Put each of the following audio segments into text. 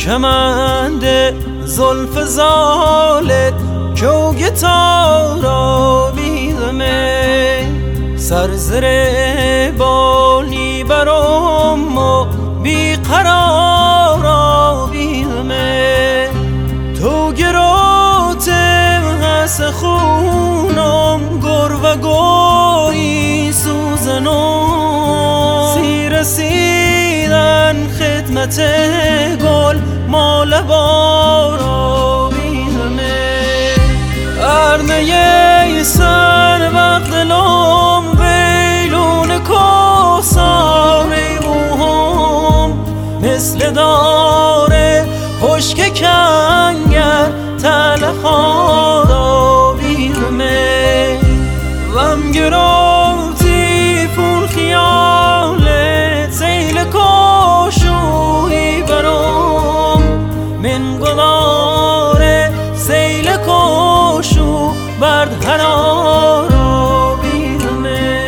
کمند زلف زالت کوگ تارا بیدمه سرزر بالی برام و بیقرارا بیدمه تو گراتم هست خونم گر و گوی سوزنم سی رسیدن خدمت گل مال بارا بیدمه ارنه سر وقت دلم ویلون کساره بوهم مثل داره خشک کنگر تلخارا بیدمه وم گرفتی فون خیالت سیل کشوی برام من قدار سیل کشو برد هرارا بیدمه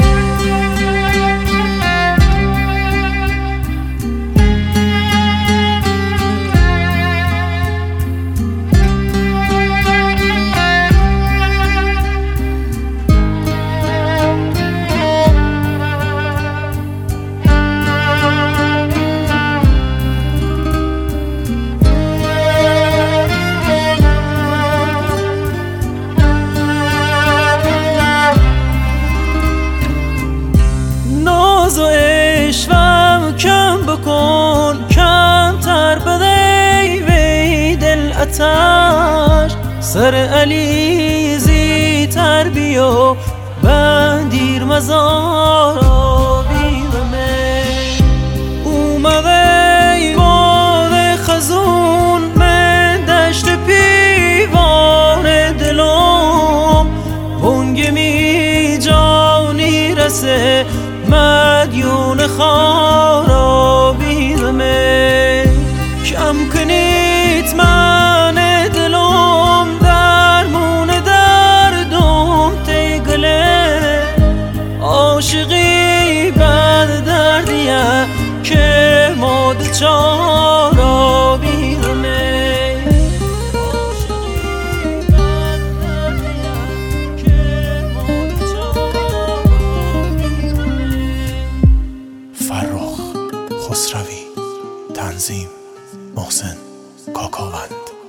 ناز و عشقم کم بکن کمتر بده وی دل اتش سر علیزی تر بیا بندیر مزارا بیدمه اومده باد خزون من دشت پیوار دلم بنگ می جانی رسه مدیون خارا بیدمه کم کنید من دلم درمون دردم تیگله عاشقی بد دردیه که ماد چارا بیدمه فرخ خسروی تنظیم محسن کاکاوند